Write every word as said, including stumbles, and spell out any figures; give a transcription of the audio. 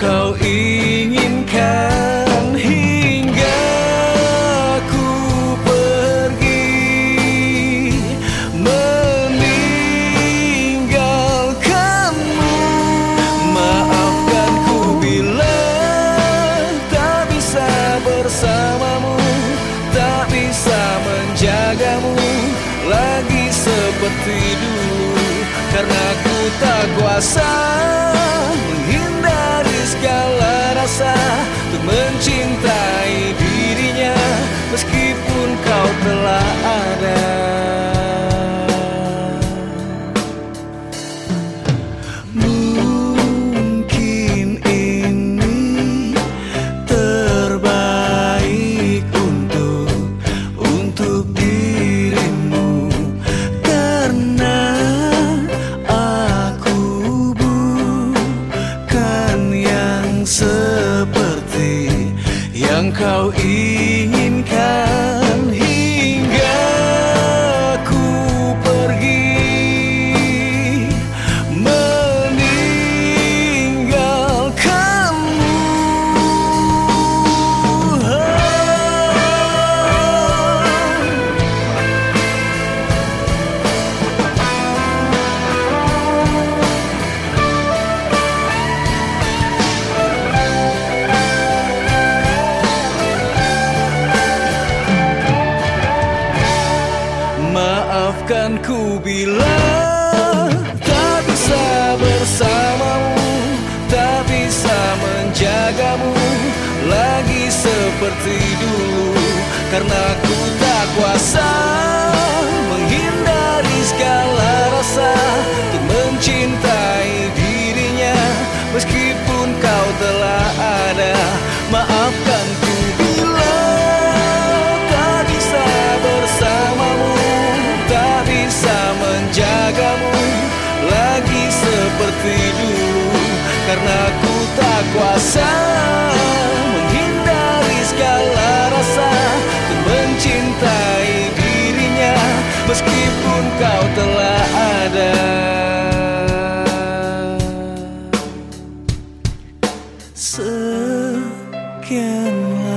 kau inginkan hingga ku pergi meninggalkanmu. Maafkan ku bila tak bisa bersamamu, tak bisa menjagamu lagi seperti dulu, karena ku tak kuasa menghindari segala rasa untuk mencintai dirinya meskipun kau telah ada. Mungkin ini terbaik untuk untuk dirimu, karena aku bukan yang seperti yang kau inginkan hingga ku pergi meninggalkanmu. Maafkan ku bila tak bisa bersamamu, tak bisa menjagamu lagi seperti dulu, karena ku tak kuasa menghindari segala rasa untuk mencintai dirinya meskipun kau telah ada. Maafkan ku bila tak bisa bersamamu, tak bisa menjagamu lagi seperti dulu, karena ku tak kuasa menghindari segala rasa untuk mencintai dirinya meskipun kau telah ada. Sekian